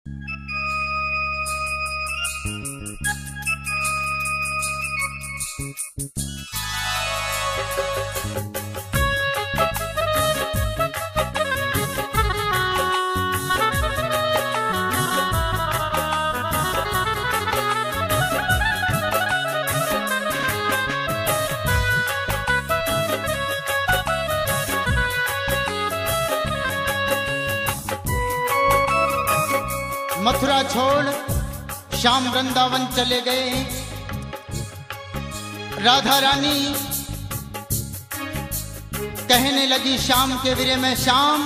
मथुरा छोड़ श्याम वृंदावन चले गए। राधा रानी कहने लगी श्याम के विरह में, श्याम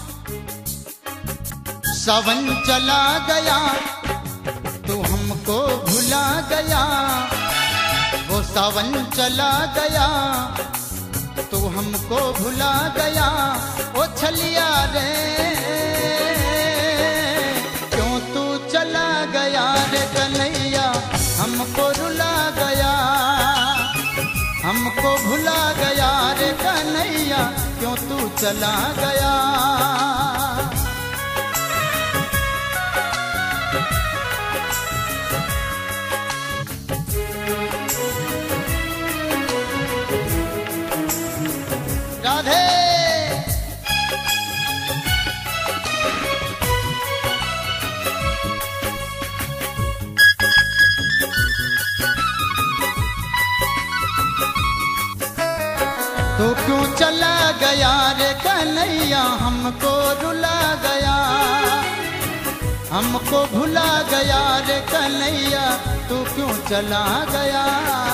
सावन चला गया तू हमको भुला गया, वो सावन चला गया तू हमको भुला गया। ओ छलिया रे क्यों तू चला गया रे कन्हैया, हमको रुला गया, हमको भुला गया रे कन्हैया, क्यों तू चला गया। राधे तो क्यों चला गया रे कन्हैया, हमको रुला गया, हमको भुला गया रे कन्हैया, तू क्यों चला गया।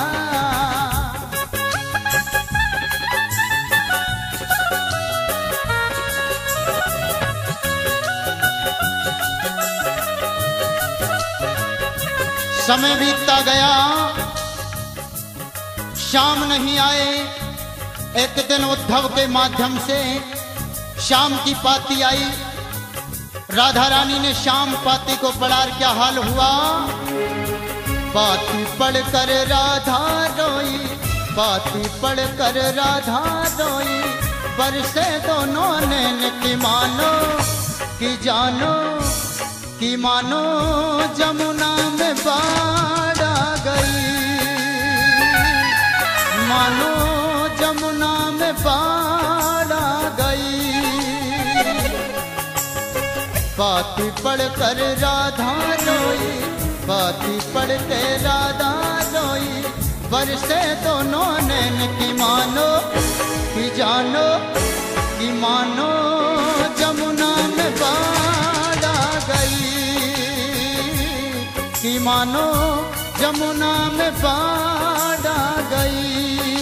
समय बीतता गया, श्याम नहीं आए। एक दिन उद्धव के माध्यम से श्याम की पाती आई। राधा रानी ने श्याम पाती को पढ़ा, क्या हाल हुआ। पाती पढ़कर राधा रोई, पाती पढ़कर राधा रोई, बरसे दोनों नैन की मानो कि जानो कि मानो जमुना में बाढ़ आ गई, मानो जमुना में बाढ़ आ गई। पाती पढ़कर राधा रोई, पाती पढ़ के राधा रोई, बरसे दोनों नैन की मानो कि जानो कि मानो जमुना में बाढ़ आ गई, कि मानो जमुना में बाढ़ आ गई।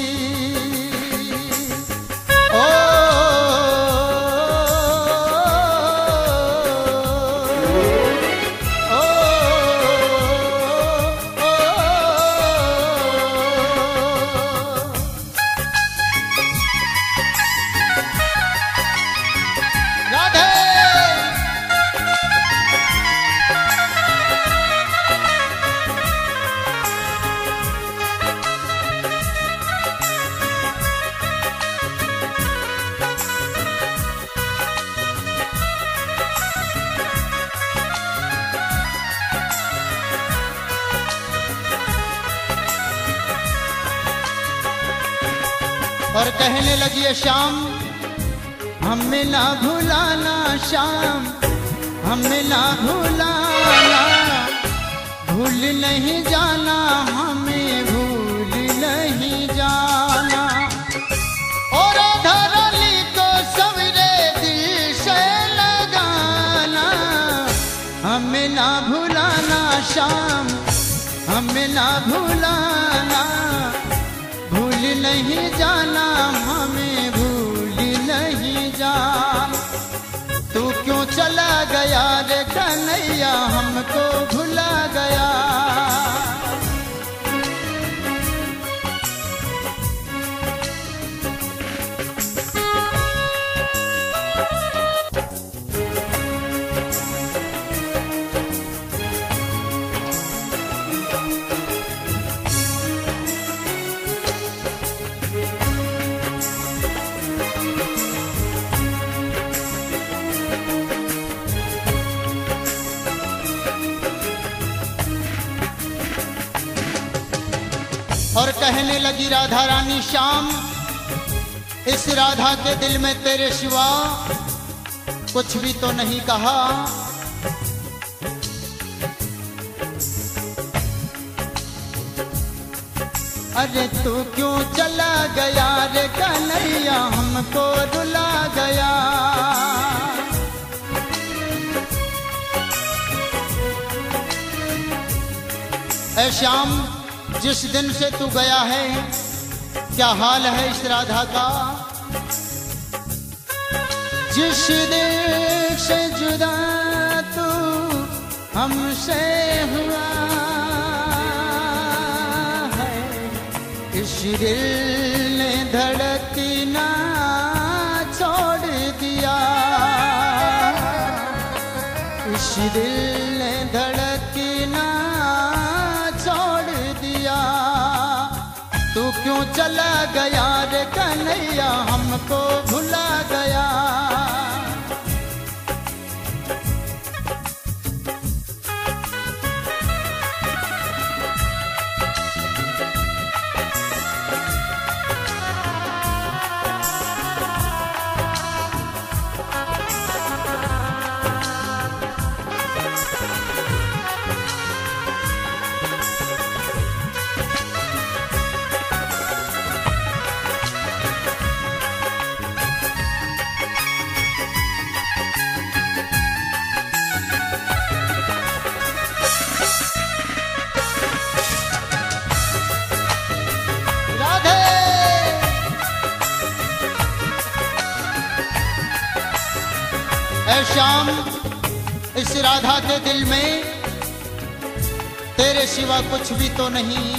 और कहने लगी है श्याम, हमें ना भुलाना श्याम, हमें ना भुलाना, भूल नहीं जाना, हमें भूल नहीं जाना। और राधा रानी को सवेरे दिल से लगाना, हमें ना भुलाना श्याम, हमें ना भुलाना, भूल नहीं जाना, हमें भूल नहीं जाना। तू क्यों चला गया रे कन्हैया, हमको भुला गया। और कहने लगी राधा रानी श्याम, इस राधा के दिल में तेरे सिवा कुछ भी तो नहीं कहा। अरे तू क्यों चला गया रे कन्हैया, हमको रुला गया। ऐ श्याम, जिस दिन से तू गया है क्या हाल है इस राधा का। जिस दिन से जुदा तू हमसे हुआ है, इस दिल ने धड़कना छोड़ दिया। इस दिल ने धड़कना छोड़ दिया। तू क्यों चला गया रे कन्हैया, हमको भुला गया। ऐ श्याम, इस राधा के दिल में तेरे सिवा कुछ भी तो नहीं।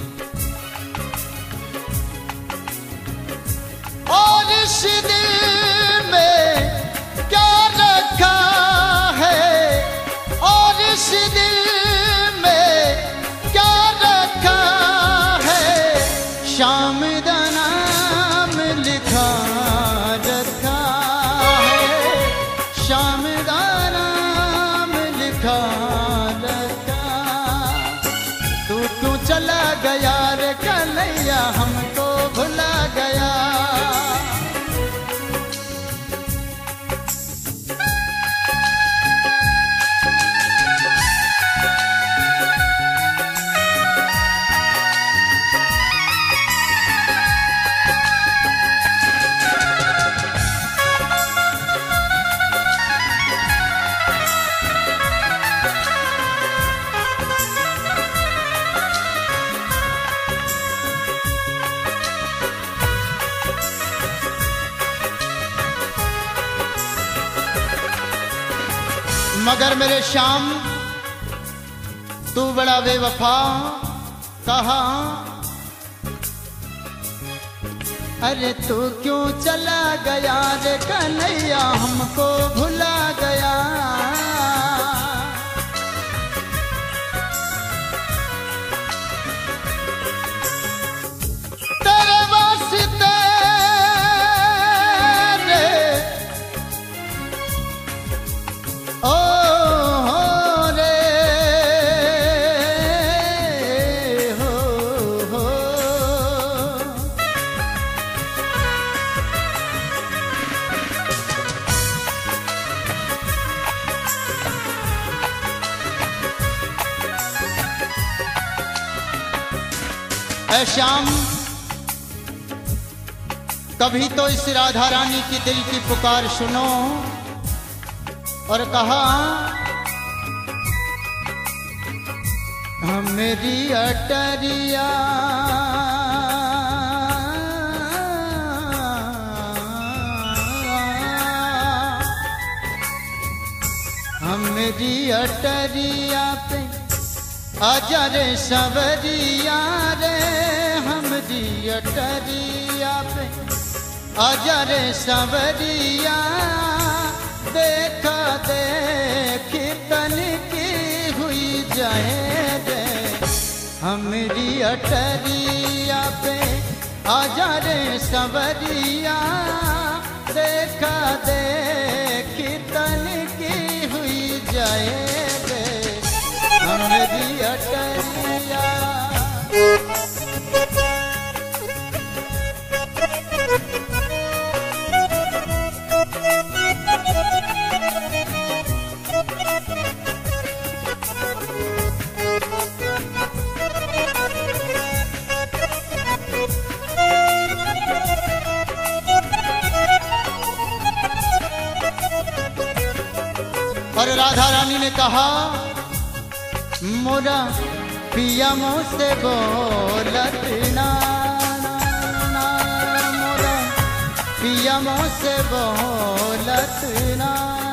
और इस दिल में क्या रखा है, और इस दिल में क्या रखा है। श्याम दा नाम लिखा रखा है, श्याम दा नाम लिखा रखा। तू क्यों चला गया रे कन्हैया, हमको भुला गया। मगर मेरे श्याम, तू बड़ा बेवफा कहा। अरे तू क्यों चला गया रे कन्हैया, हमको भुला गया। तेरे वास्ते ऐ श्याम, कभी तो इस राधा रानी की दिल की पुकार सुनो। और कहा, मेरी अटरिया मेरी अटरिया पे आजा रे सवरिया रे, हमरी अटरिया पे आजा रे सवरिया। देखा देखी तन की हुई जाए रे, हमरी अटरिया पे आजा रे सवरिया। देखा देखी तन की हुई जाए रे, हमरी अटरिया। राधा रानी ने कहा मोरा पिया मुझसे बोलत ना, मोरा पिया मुझसे बोलत ना।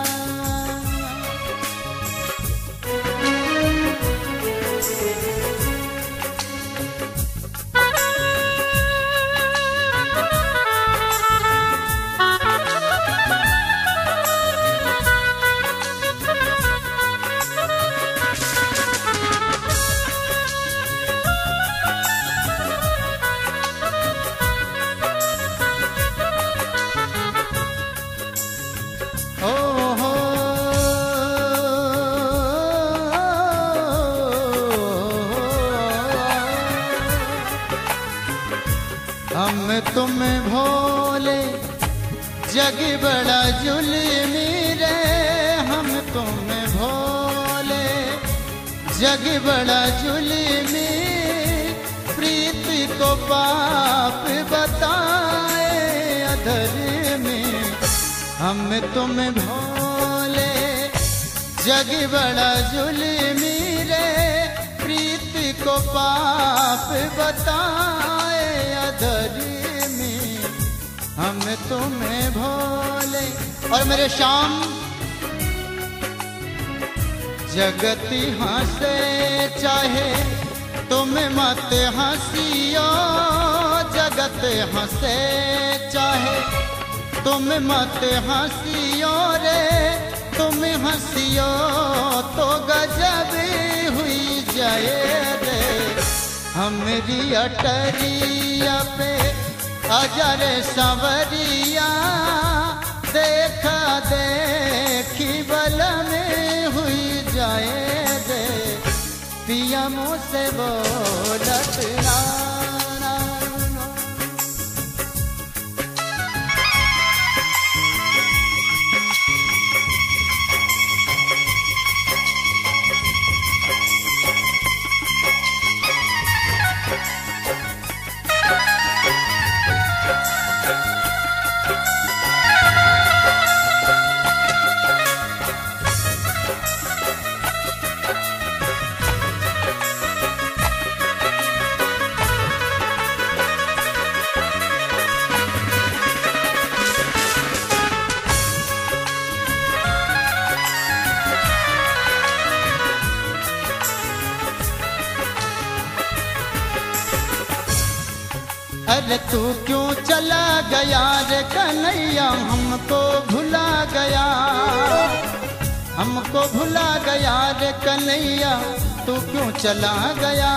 हम तुम्हें भोले जग बड़ा जुल्मी रे, हम तुम्हें भोले जग बड़ा जुल्मी, प्रीति को पाप बताए अधर में। हम तुम्हें भोले जग बड़ा जुल्मी रे, प्रीति को पाप बताए अधर में। हम तुम्हें भोले और मेरे श्याम जगती हंसे चाहे तुम मत हंसियो, जगत हंसे चाहे तुम मत हंसियो रे, तुम हंसियो तो गजब हुई जाए रे। हमारी अटरिया पे आजा रे संवरिया, देखा देखी बल में हुई जाए रे, पिया मुझसे बोलत ना। अरे तू क्यों चला गया रे कन्हैया, हमको भुला गया, हमको भुला गया रे कन्हैया, तू क्यों चला गया।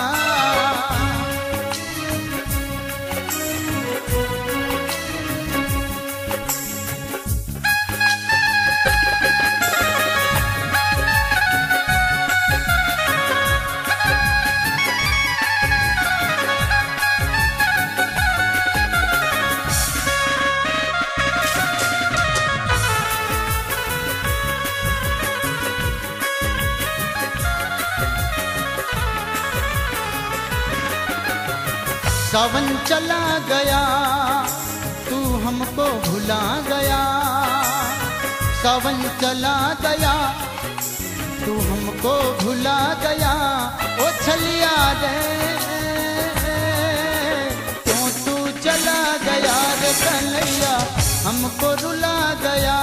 सावन चला गया तू हमको भुला गया, सावन चला गया तू हमको भुला गया। ओ छलिया रे क्यों तू चला गया रे कन्हैया, हमको रुला गया,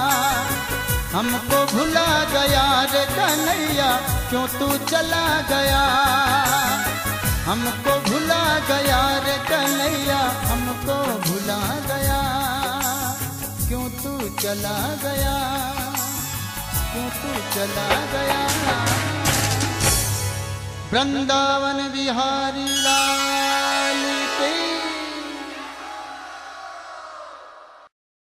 हमको भुला गया रे कन्हैया, क्यों तू चला गया, हमको भुला गया रे कन्हैया, हमको भुला गया, क्यों तू चला गया, क्यों तू चला गया। वृंदावन बिहारी लाल